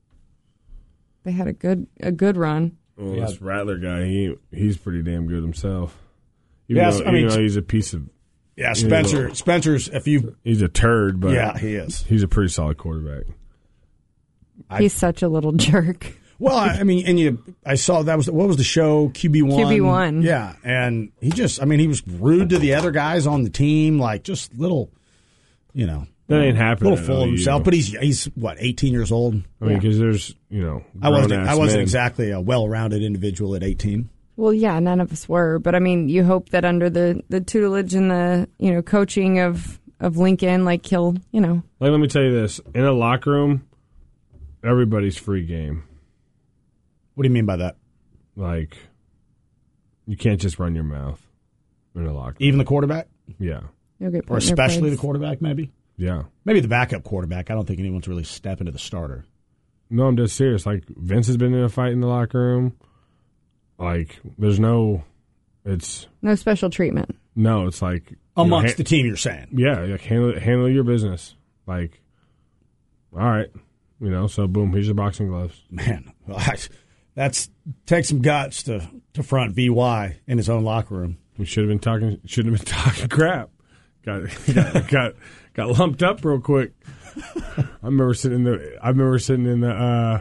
They had a good a good run. Well, Yeah. this Rattler guy, he he's pretty damn good himself. Even Yes, though, I mean- even though he's a piece of, yeah. Spencer, Spencer's. If you, he's a turd, but yeah, he is. he's a pretty solid quarterback. He's such a little jerk. Well, I I mean, and you, I saw that was what was the show Q B one. Q B one. Yeah, and he just, I mean, he was rude to the other guys on the team, like just little, you know, That ain't happening. little full at of O U. himself. But he's he's what eighteen years old. I mean, because there's, you know, I wasn't I grown-ass wasn't men. exactly a well-rounded individual at eighteen. Well, yeah, none of us were, but I mean, you hope that under the, the tutelage and the you know coaching of of Lincoln, like he'll you know Like, let me tell you this: in a locker room, everybody's free game. What do you mean by that? Like, you can't just run your mouth in a locker room. Even the quarterback, Yeah, you'll get or put in your especially the place. quarterback, maybe yeah. maybe the backup quarterback. I don't think anyone's really stepping to the starter. No, I'm just serious. Like, Vince has been in a fight in the locker room. Like, there's no, it's No special treatment. no, it's like you know, Amongst ha- the team, you're saying. yeah, like handle handle your business. Like, all right, you know. So boom, here's your boxing gloves. Man, that's takes some guts to to front V Y in his own locker room. We should have been talking. Should have been talking crap. Got got got, got lumped up real quick. I remember sitting in the. I remember sitting in the. Uh,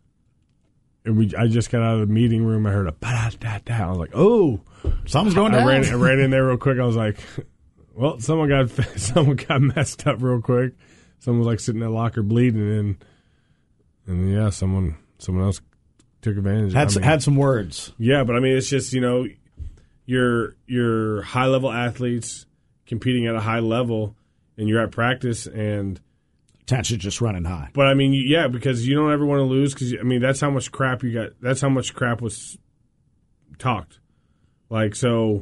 and we. I just got out of the meeting room. I heard a da da da. I was like, oh, Something's going I down. ran. I ran in there real quick. I was like, well, someone got someone got messed up real quick. Someone was like sitting in the locker bleeding, and and then, yeah, someone someone else took advantage. Had I some, mean, had some words. yeah, but I mean, it's just, you know, you're you're high level athletes competing at a high level, and you're at practice, and Tension just running high. but I mean, you- yeah, because you don't ever want to lose, because I mean, that's how much crap you got. That's how much crap was talked. Like, so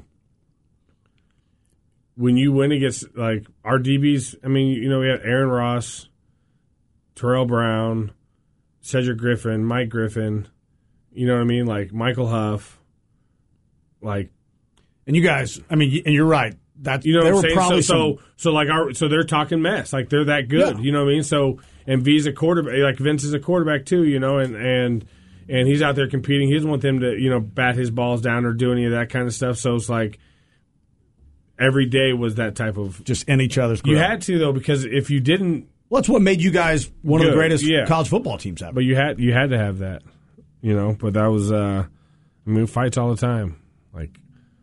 when you win against like our D Bs, I mean, you know, we had Aaron Ross, Terrell Brown, Cedric Griffin, Mike Griffin. You know what I mean? Like Michael Huff. Like, and you guys, I mean, and you're right. That you know there what I'm were saying? probably So, some, so, so like our, so they're talking mess. Like they're that good. Yeah. You know what I mean? So, and V's a quarterback. Like Vince is a quarterback too. You know, and and and he's out there competing. He doesn't want them to, you know, bat his balls down or do any of that kind of stuff. So it's like every day was that type of. just in each other's. You grill. had to though, because if you didn't, Well, that's what made you guys one of the Good, greatest yeah. college football teams ever. but you had you had to have that. You know, but that was. uh I mean, fights all the time. Like.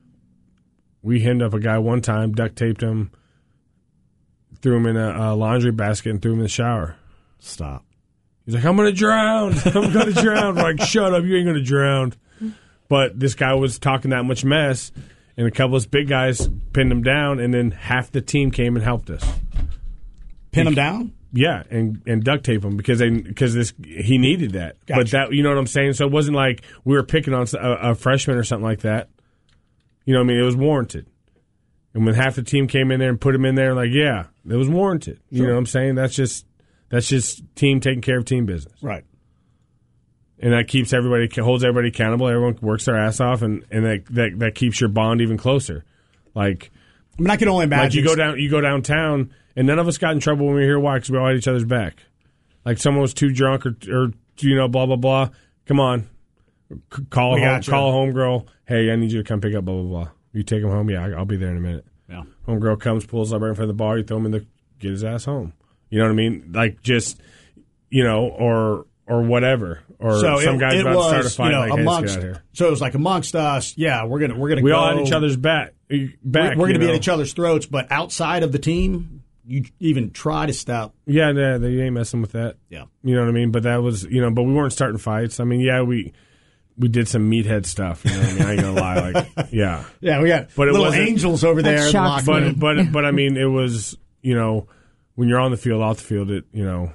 We hemmed up a guy one time, duct taped him, threw him in a, a laundry basket, and threw him in the shower. Stop. He's like, I'm going to drown. I'm going to drown. We're like, shut up. You ain't going to drown. But this guy was talking that much mess, and a couple of us big guys pinned him down, and then half the team came and helped us. Pin him down? Yeah, and, and duct tape him because they because this he needed that. Gotcha. But that you know what I'm saying. So it wasn't like we were picking on a, a freshman or something like that. You know what I mean? It was warranted. And when half the team came in there and put him in there, like, yeah, it was warranted. You Sure. know what I'm saying? That's just that's just team taking care of team business. Right. And that keeps everybody, holds everybody accountable. Everyone works their ass off, and, and that, that that keeps your bond even closer. Like, I mean, I can only imagine. like you go down, you go downtown, and none of us got in trouble when we were here. Why? Because we all had each other's back. Like someone was too drunk or, or you know, blah blah blah. Come on, C- call a We home, got you. call a homegirl. Hey, I need you to come pick up blah blah blah. You take him home. Yeah, I- I'll be there in a minute. Yeah. Homegirl comes, pulls up right in front of the bar. You throw him in the, get his ass home. You know what I mean? Like just, you know, or or whatever. Or So some it, guy's it about was, to start a fight. you know, like, hey, let's amongst. get out of here. So it was like amongst us. Yeah, we're gonna we're gonna We go, all had each other's back. Back. We're, we're you gonna be know? at each other's throats, but outside of the team, you even try to stop. Yeah, yeah, they ain't messing with that. Yeah. You know what I mean? But that was, you know, but we weren't starting fights. I mean, yeah, we we did some meathead stuff. You know what I mean? I ain't gonna lie. Like, yeah. Yeah, we got But it little wasn't- angels over there. That in the shocks locker me. room. But but but I mean, it was, you know, when you're on the field, off the field, it, you know,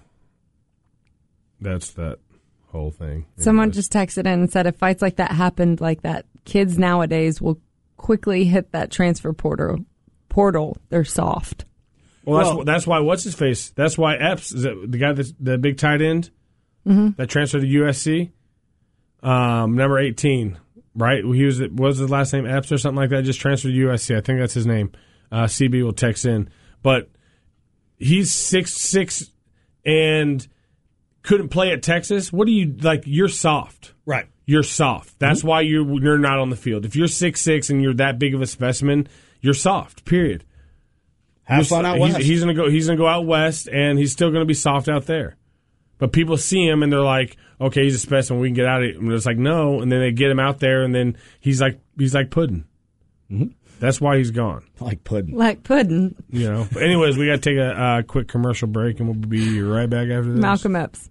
that's that whole thing. Someone Anyways. just texted in and said if fights like that happened like that, kids nowadays will quickly hit that transfer portal. Portal, they're soft. Well, that's Well- that's why what's his face? That's why Epps is that the guy that's the big tight end Mm-hmm. that transferred to U S C, um, number eighteen, right? He was what was his last name Epps or something like that. Just transferred to U S C. I think that's his name. Uh, C B will text in, but he's six six and couldn't play at Texas. What do you like? You're soft. right. You're soft. That's why you're you're not on the field. If you're six six and you're that big of a specimen, you're soft. Period. Have He's- fun out he's, west. He's gonna go. He's gonna go out west, and he's still gonna be soft out there. But people see him, and they're like, "Okay, he's a specimen. We can get out of it." And it's like, no. And then they get him out there, and then he's like, he's like pudding. Mm-hmm. That's why he's gone. like pudding. Like pudding. You know. But anyways, we got to take a uh, quick commercial break, and we'll be right back after this. Malcolm Epps.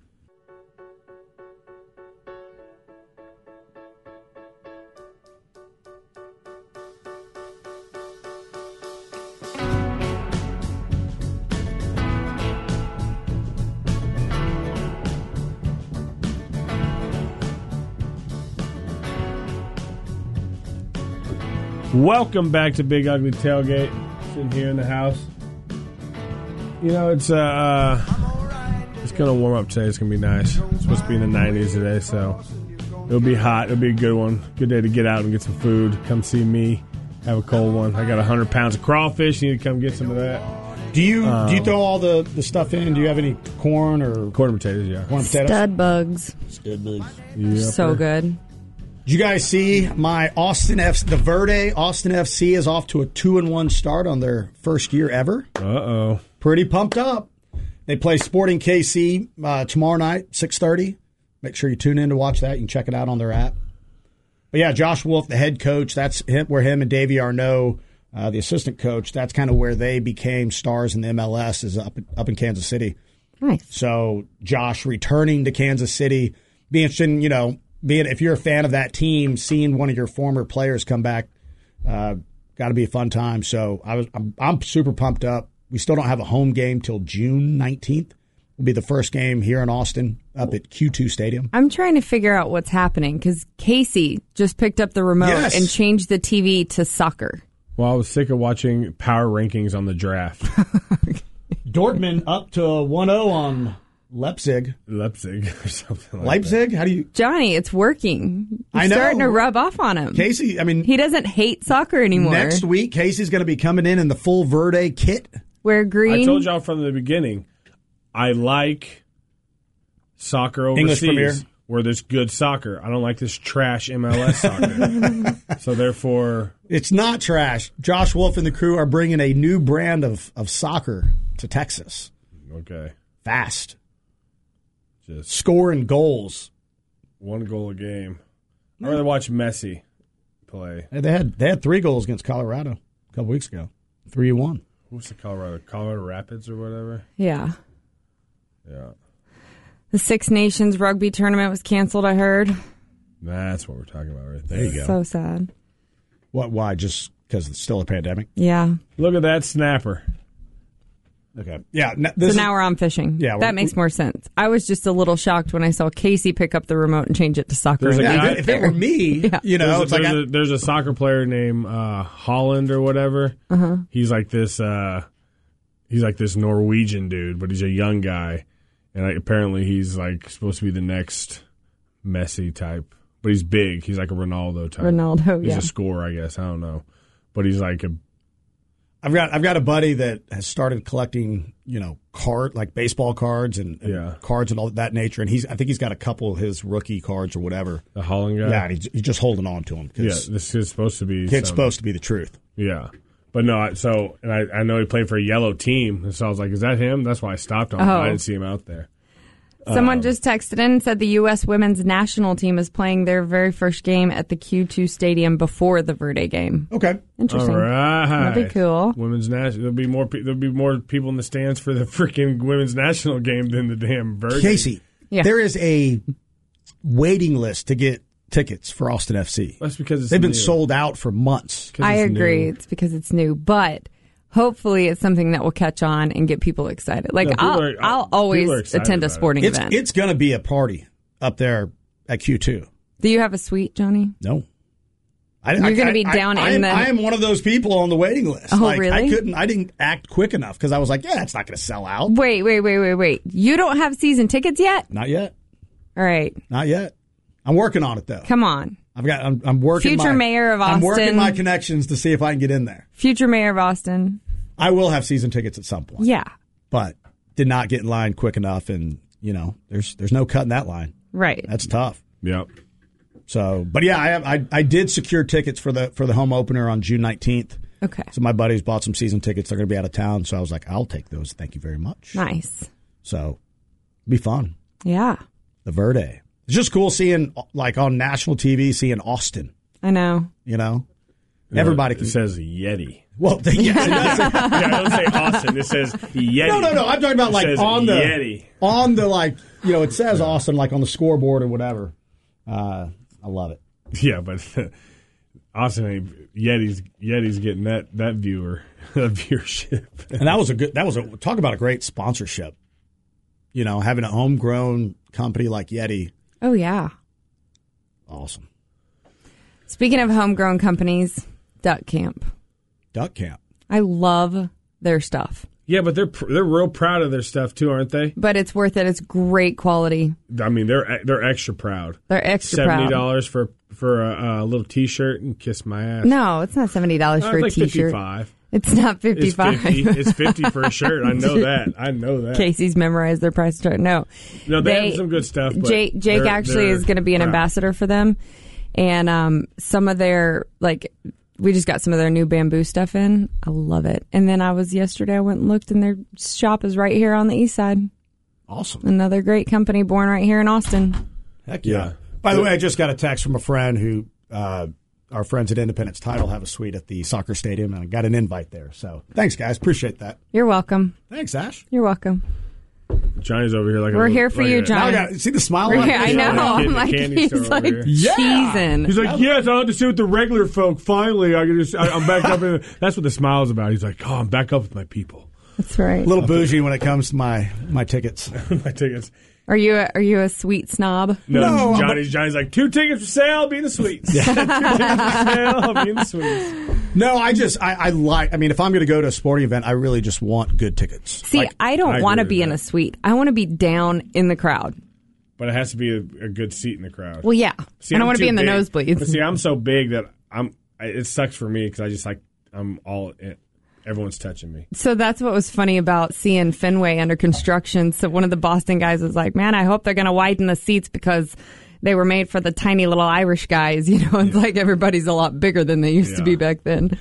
Welcome back to Big Ugly Tailgate. Sitting here in the house. You know, it's uh, uh it's gonna warm up today. It's gonna be nice. It's supposed to be in the nineties today, so it'll be hot. It'll be a good one. Good day to get out and get some food. Come see me. Have a cold one. I got a hundred pounds of crawfish. You need to come get some of that. Do you Um, do you throw all the, the stuff in? Do you have any corn or Corn and potatoes, yeah. corn and potatoes? Stud bugs. Yep. So good. Did you guys see my Austin F the Verde Austin F C is off to a two and one start on their first year ever? Uh oh. Pretty pumped up. They play Sporting K C uh, tomorrow night, six thirty. Make sure you tune in to watch that. You can check it out on their app. But yeah, Josh Wolf, the head coach, that's him, where him and Davey Arnaud, uh, the assistant coach, that's kind of where they became stars in the M L S, is up up in Kansas City. Nice. So Josh returning to Kansas City, be interested in, you know, being if you're a fan of that team, seeing one of your former players come back, uh, got to be a fun time. So I was, I'm, I'm super pumped up. We still don't have a home game till June nineteenth. Will be the first game here in Austin up at Q two Stadium. I'm trying to figure out what's happening because Casey just picked up the remote Yes. and changed the T V to soccer. Well, I was sick of watching power rankings on the draft. Dortmund up to one oh on Leipzig. Leipzig or something like Leipzig? How do you... Johnny, it's working. You're I know. starting to rub off on him. Casey, I mean... He doesn't hate soccer anymore. Next week, Casey's going to be coming in in the full Verde kit. Wear green. I told y'all from the beginning, I like soccer overseas. English Premier. Where there's good soccer. I don't like this trash M L S soccer. So therefore... It's not trash. Josh Wolf and the crew are bringing a new brand of, of soccer to Texas. Okay. Fast. Just Scoring goals. one goal a game. I'd rather watch Messi play. Hey, They had they had three goals against Colorado a couple weeks ago. three one. Who's the Colorado? Colorado Rapids or whatever? Yeah. Yeah. The Six Nations rugby tournament was canceled, I heard. That's what we're talking about right there. There you go. So sad. What? Why? Just because it's still a pandemic? Yeah. Look at that snapper. Okay. Yeah. n- So This is- now we're on fishing. Yeah, that we're- makes more sense. I was just a little shocked when I saw Casey pick up the remote and change it to soccer. There's a yeah, guy- if it were me, Yeah. you know, There's, it's a, like there's, I, a, there's a soccer player named uh, Holland or whatever. Uh-huh. He's like this. Uh, he's like this Norwegian dude, but he's a young guy, and like, apparently he's like supposed to be the next Messi type. But he's big. He's like a Ronaldo type. Ronaldo, He's yeah. a scorer, I guess. I don't know, but he's like a. I've got I've got a buddy that has started collecting, you know, card like baseball cards and, and Yeah. cards and all that nature, and he's I think he's got a couple of his rookie cards or whatever. The Holland guy. Yeah, and he's, he's just holding on to them. Yeah, this is supposed to be. It's some- supposed to be the truth. Yeah. But no, I- so, and I, I know he played for a yellow team, and so I was like, is that him? That's why I stopped on him. Oh. I didn't see him out there. Someone just texted in and said the U S women's national team is playing their very first game at the Q two Stadium before the Verde game. Okay. Interesting. All right. That'd be cool. Women's national. There'll be more. pe- There'll be more people in the stands for the freaking women's national game than the damn Verde. Casey, Yeah. there is a waiting list to get tickets for Austin F C. That's because it's They've been new. sold out for months. 'Cause I it's agree. new. It's because it's new, but hopefully it's something that will catch on and get people excited. Like No, people I'll, are- I'll people always are excited attend a about it. sporting It's event. it's going to be a party up there at Q two. Do you have a suite, Johnny? No. I, You're I- gonna I- be I- down I, in am, the- I am one of those people on the waiting list. Oh, like, I really? couldn't. I didn't act quick enough because I was like, yeah, it's not going to sell out. Wait, wait, wait, wait, wait. You don't have season tickets yet? Not yet. All right, Not yet. I'm working on it though. come on. I've got. I'm, I'm working. Future my, mayor of I'm working Austin. my connections to see if I can get in there. Future mayor of Austin. I will have season tickets at some point. Yeah, But did not get in line quick enough, and you know, there's there's no cutting that line. right. That's tough. Yep. So, but yeah, I have, I I did secure tickets for the for the home opener on June nineteenth. Okay, So my buddies bought some season tickets. They're going to be out of town, so I was like, I'll take those. Thank you very much. nice. So, be fun. Yeah, The Verde. It's just cool seeing like on national T V, seeing Austin. I know. You know, everybody It can. says Yeti. Well, yes, it does say- Yeah, I don't say Austin. It says Yeti. no, no, no. I'm talking about It like says on the Yeti. on the like you know it says Austin like on the scoreboard or whatever. Uh, I love it. Yeah, but Austin ain't Yeti's Yeti's getting that that viewer that viewership. And that was a good. That was a talk about a great sponsorship. You know, having a homegrown company like Yeti, Oh yeah. awesome. Speaking of homegrown companies, Duck Camp. Duck Camp. I love their stuff, Yeah, but they're pr- they're real proud of their stuff too, aren't they? but it's worth it. It's great quality. I mean, they're they're extra proud. They're extra Seventy proud. dollars for for a, a little T-shirt and kiss my ass. No, it's not seventy dollars Uh, for it's a like T-shirt. fifty-five. It's not It's fifty-five. fifty. It's fifty for a shirt. I know that. I know that. Casey's memorized their price chart. No, No, they, have some good stuff. But Jake, Jake they're- actually they're is going to be an proud. ambassador for them, and um, some of their like we just got some of their new bamboo stuff in. I love it. And then I was yesterday. I went and looked, and their shop is right here on the east side. Awesome. Another great company born right here in Austin. Heck yeah. Yeah. By the way, I just got a text from a friend who, uh, our friends at Independence Title have a suite at the soccer stadium, and I got an invite there. So thanks, guys. Appreciate that. You're welcome. Thanks, Ash. You're welcome. Johnny's over here like a We're little- here for like you, a- John. Now I got see the smile. We're on here. my I face? know. Kid at I'm the like, candy he's store over like here. Yeah. cheesing. He's like, yes, I have to sit with the regular folk. Finally, I can just, I, I'm back up. In, that's what the smile's about. He's like, oh, I'm back up with my people. That's right. A little bougie when it comes to my my tickets. My tickets. Are you a, are you a sweet snob? No, No, Johnny's Johnny's like two tickets for sale. I'll be in the suites. two tickets for sale. I'll be in the suites. No, I just I, I like. I mean, if I'm going to go to a sporting event, I really just want good tickets. See, Like, I don't I want to agree be with in that. a suite. I want to be down in the crowd. But it has to be a, a good seat in the crowd. Well, yeah. See, I don't I'm want to be too in the big. nosebleeds. But see, I'm so big that I'm. I- It sucks for me because I just like I'm all. In, everyone's touching me. So that's what was funny about seeing Fenway under construction. So one of the Boston guys was like, man, I hope they're going to widen the seats because they were made for the tiny little Irish guys. You know, it's Yeah. like everybody's a lot bigger than they used to be Yeah. back then.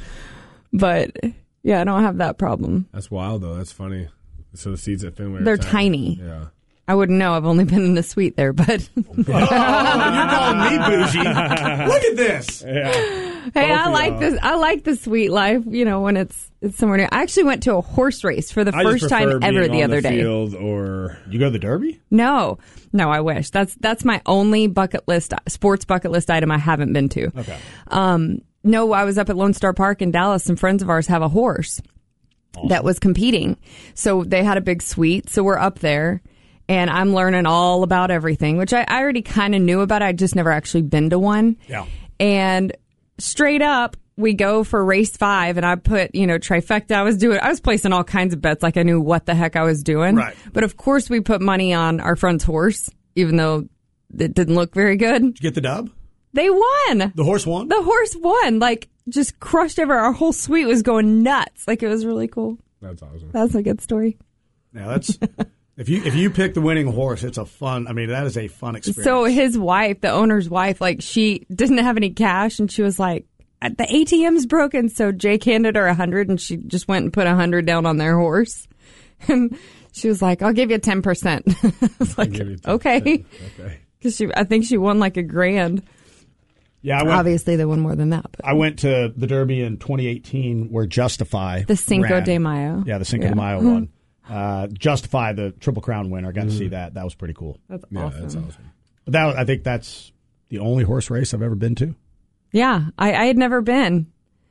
But yeah, I don't have that problem. That's wild though. That's funny. So the seats at Fenway. are They're tiny. Yeah. I wouldn't know. I've only been in the suite there, but oh, you're calling me bougie? Look at this. Yeah. hey, Both I of like y'all. this. I like the suite life. You know, when it's it's somewhere new. I actually went to a horse race for the I just first time prefer ever being the on other day. Field or You go to the Derby? No, no, I wish. That's that's my only bucket list sports bucket list item I haven't been to. Okay. Um, no, I was up at Lone Star Park in Dallas. Some friends of ours have a horse that was competing, so they had a big suite. So we're up there, and I'm learning all about everything, which I, I already kind of knew about. I just never actually been to one. Yeah. And straight up, we go for race five, and I put, you know, trifecta. I was doing, I was placing all kinds of bets, like I knew what the heck I was doing. Right. But of course, we put money on our friend's horse, even though it didn't look very good. Did you get the dub? They won. The horse won? The horse won. Like, just crushed over. Our whole suite was going nuts. Like, it was really cool. that's awesome. That's a good story. Yeah, that's if you if you pick the winning horse, it's a fun. I mean, that is a fun experience. So his wife, the owner's wife, like, she didn't have any cash, and she was like, the A T M's broken. So Jake handed her a hundred, and she just went and put a hundred down on their horse. And she was like, I'll give you ten percent. I was like, give you ten okay. percent. Okay. Because she, I think she won like a grand. yeah, I went. Obviously, they won more than that. But I went to the Derby in twenty eighteen where Justify the Cinco ran. de Mayo. Yeah, the Cinco Yeah. de Mayo one. Uh, Justify, the Triple Crown winner. I got to see that. That was pretty cool. That's Yeah, awesome. that's awesome. But that I think that's the only horse race I've ever been to. Yeah, I, I had never been.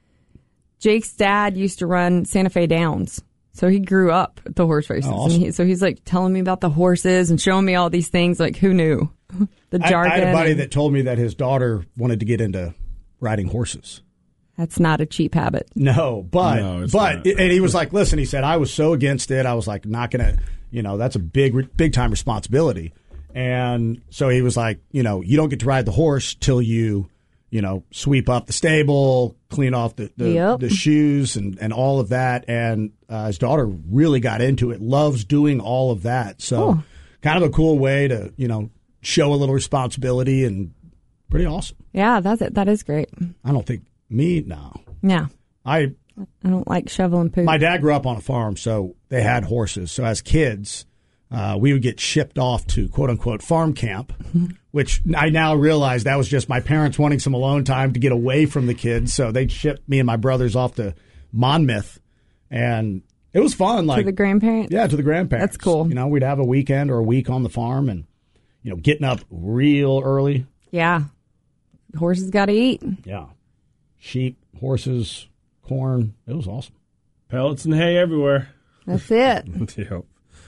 Jake's dad used to run Santa Fe Downs, so he grew up at the horse races. Oh, awesome. And he, so he's like telling me about the horses and showing me all these things. Like, who knew the I, jargon? I had a buddy and- that told me that his daughter wanted to get into riding horses. That's not a cheap habit. No, but No, it's but not. and he was like, listen, he said, I was so against it. I was like, not gonna, you know, that's a big big time responsibility. And so he was like, you know, you don't get to ride the horse till you, you know, sweep up the stable, clean off the the, Yep. the shoes and and all of that. And uh, his daughter really got into it, loves doing all of that. So Cool. kind of a cool way to, you know, show a little responsibility and pretty awesome. Yeah, that's it. That is great. I don't think me, no. Yeah, I I don't like shoveling poop. My dad grew up on a farm, so they had horses. So as kids, uh, we would get shipped off to quote unquote farm camp, which I now realize that was just my parents wanting some alone time to get away from the kids. So they'd ship me and my brothers off to Monmouth, and it was fun. Like to the grandparents. yeah, to the grandparents. That's cool. You know, we'd have a weekend or a week on the farm, and you know, getting up real early. Yeah. Horses got to eat. Yeah, sheep, horses, corn. It was awesome. Pellets and hay everywhere. That's it. Yep.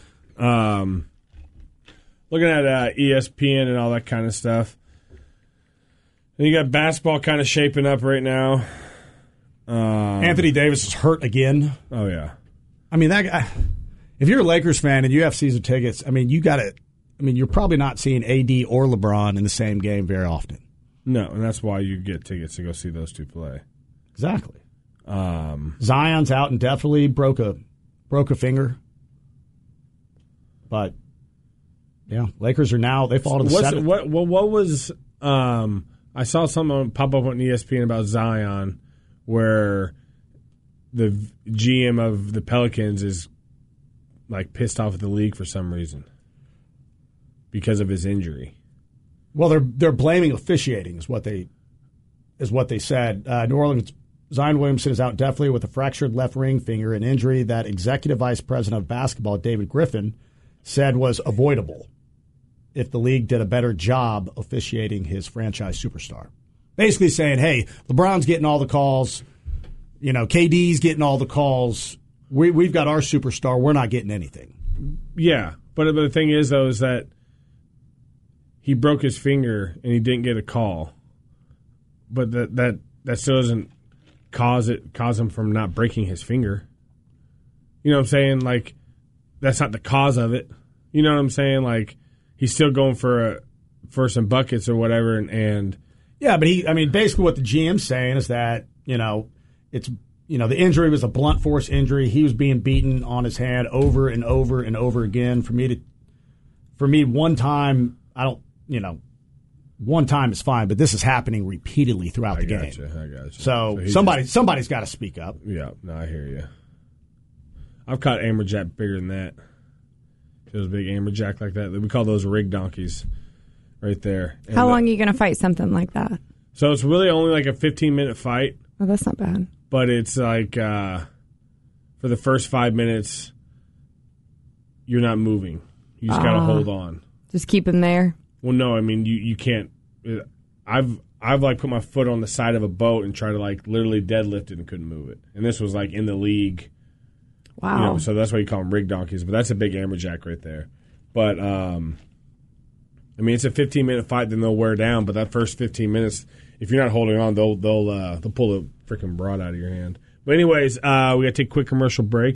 Um, looking at uh, E S P N and all that kind of stuff. And you got basketball kind of shaping up right now. Um, Anthony Davis is hurt again. Oh yeah. I mean, that guy, if you're a Lakers fan and you have season tickets, I mean, you got to, I mean, you're probably not seeing A D or LeBron in the same game very often. No, and that's why you get tickets to go see those two play. Exactly. Um, Zion's out and definitely broke a broke a finger. But yeah, Lakers are now they fall to the what's, seventh. what, what what was um, I saw something pop up on E S P N about Zion, where the G M of the Pelicans is like pissed off at the league for some reason because of his injury. Well, they're they're blaming officiating is what they is what they said. Uh, New Orleans Zion Williamson is out definitely with a fractured left ring finger, an injury that Executive Vice President of Basketball David Griffin said was avoidable if the league did a better job officiating his franchise superstar. Basically saying, hey, LeBron's getting all the calls, you know, K D's getting all the calls. We, we've got our superstar. We're not getting anything. Yeah, but, but the thing is, though, is that he broke his finger and he didn't get a call, but that that that still doesn't cause it cause him from not breaking his finger. You know what I'm saying? Like, that's not the cause of it. You know what I'm saying? Like, he's still going for a, for some buckets or whatever, and, and yeah, but he, I mean, basically what the G M's saying is that, you know, it's, you know, the injury was a blunt force injury. He was being beaten on his hand over and over and over again. For me to, for me, one time, I don't, you know, one time is fine, but this is happening repeatedly throughout I the gotcha, game. I gotcha. So, so somebody, just, somebody's got to speak up. Yeah, no, I hear you. I've caught amberjack bigger than that. It was a big amberjack like that. We call those rig donkeys right there. And How uh, long are you going to fight something like that? So it's really only like a fifteen-minute fight. Oh, that's not bad. But it's like uh, for the first five minutes, you're not moving. You just uh, got to hold on. Just keep him there? Well, no, I mean, you, you can't. I've I've like put my foot on the side of a boat and tried to like literally deadlift it and couldn't move it. And this was like in the league. Wow. You know, so that's why you call them rig donkeys. But that's a big amberjack right there. But, um, I mean, it's a fifteen-minute fight, then they'll wear down. But that first fifteen minutes, if you're not holding on, they'll they'll uh, they'll pull the freaking broad out of your hand. But anyways, uh, we got to take a quick commercial break.